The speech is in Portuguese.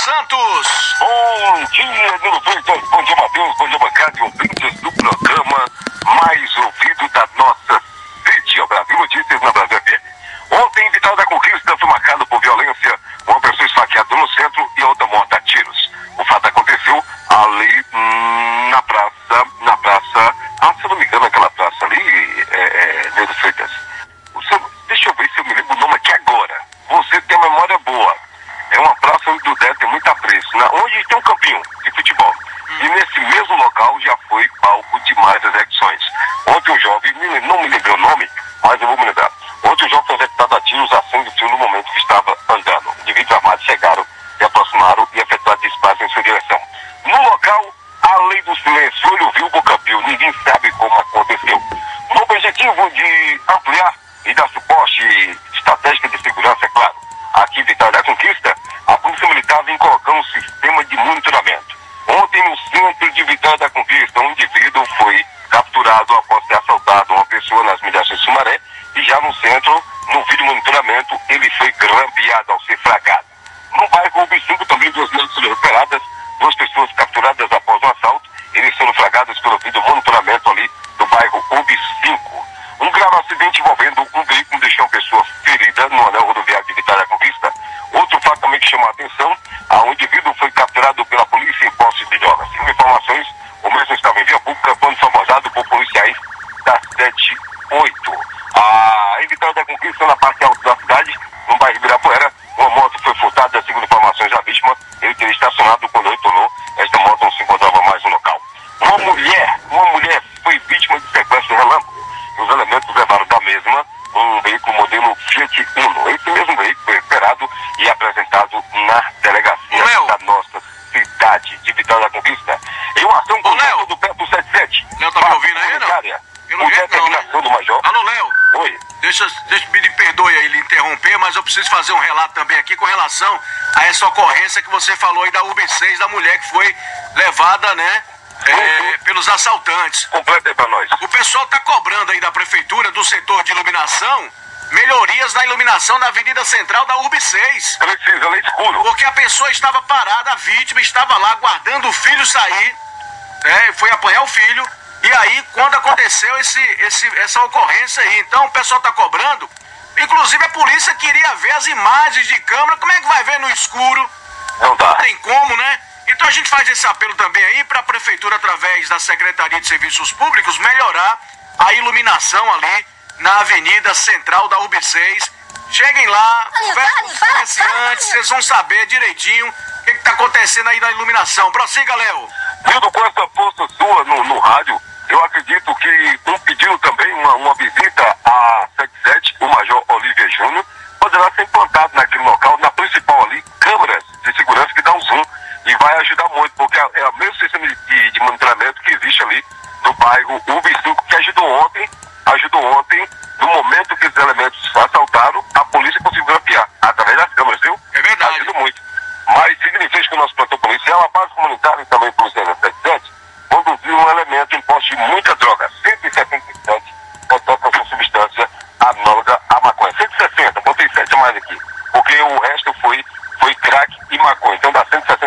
Santos. Bom dia, Nilo Freitas, bom dia, Matheus, bom dia, bancada e ouvintes do programa mais ouvido da nossa city, o Brasil Notícias na Brasil FM. Ontem, Vitória da Conquista foi marcado por violência, uma pessoa esfaqueada no centro e outra morta a tiros. O fato aconteceu ali na praça, se eu não me engano, aquela praça ali, Nilo Freitas. Deixa eu ver se eu me lembro o nome aqui agora. Você tem uma memória boa. É uma praça onde o Dé tem muito apreço, onde tem um campinho de futebol. E nesse mesmo local já foi palco de mais execuções. Ontem um jovem, não me lembrei o nome, mas eu vou me lembrar. Ontem um jovem foi executado a tiros a sangue frio no momento que estava andando. Indivíduos armados chegaram, se aproximaram e efetuaram disparos em sua direção. No local, a lei do silêncio, olho viu, boca viu, ninguém sabe como aconteceu. No objetivo de ampliar e dar suporte estratégico de segurança, é claro, aqui em Vitória da Conquista, a Polícia Militar vem colocando um sistema de monitoramento. Ontem, no centro de Vitória da Conquista, um indivíduo foi capturado após ter assaltado uma pessoa nas mediações de Sumaré, e já no centro, no vídeo monitoramento, ele foi grampeado ao ser flagrado. No bairro UB5 também 2 mulheres foram recuperadas, 2 pessoas capturadas após um assalto, eles foram flagrados pelo vídeo monitoramento ali do bairro UB5. Um grave acidente envolvendo um veículo deixou uma pessoa ferida no anel rodoviário de Vitória da Conquista. Outro fato também que chamou a atenção, um indivíduo foi capturado pela polícia em posse de drogas. Segundo informações, o mesmo estava em via pública quando foi abordado por policiais da 78. Em Vitória da Conquista, na parte alta da cidade, no bairro Ibirapuera, uma moto foi furtada. Segundo informações da vítima, ele teria estacionado quando retornou. Esta moto não se encontrava mais no local. Uma mulher foi vítima de sequestro relâmpago. Os elementos levaram da mesma um veículo modelo Fiat Uno. Esse mesmo veículo foi recuperado e apresentado na delegacia da nossa cidade de Vitória da Conquista. Em uma ação conjunta do PEP 77. Léo, tá me ouvindo aí, não? Por determinação do Major. Alô, Léo. Oi. Me perdoe aí lhe interromper, mas eu preciso fazer um relato também aqui com relação a essa ocorrência que você falou aí da UB6, da mulher que foi levada, pelos assaltantes. Completa aí pra nós. O pessoal tá cobrando aí da prefeitura, do setor de iluminação, melhorias na iluminação na Avenida Central da UB6. Precisa, ela é escuro. Porque a pessoa estava parada, a vítima estava lá aguardando o filho sair, foi apanhar o filho, e aí quando aconteceu essa ocorrência aí, então o pessoal tá cobrando, inclusive a polícia queria ver as imagens de câmera, como é que vai ver no escuro? Não dá. Não tem como, né? Então a gente faz esse apelo também aí para a prefeitura, através da Secretaria de Serviços Públicos, melhorar a iluminação ali na Avenida Central da UB6. Cheguem lá, conversem com os comerciantes, vocês vão saber direitinho o que está acontecendo aí na iluminação. Prossiga, Léo. Vindo com essa força sua no rádio, eu acredito que pedindo também uma visita a 77, o Major Olívia Júnior, poderá ser implantado naquele local, na principal ali, câmeras de segurança que dá um zoom e vai ajudar muito, porque é o mesmo sistema de monitoramento que existe ali no bairro UB5, que ajudou ontem, no momento que os elementos assaltaram, a polícia conseguiu grampear através das câmeras, viu? É verdade. Ajuda muito. Mas significa que o nosso plantão policial, a base comunitária e também policial da 77, conduziu um elemento em posse de muita droga, 177, portanto, essa substância análoga à maconha. 160, botei 7 a mais aqui, porque o resto foi crack e maconha. Então dá 160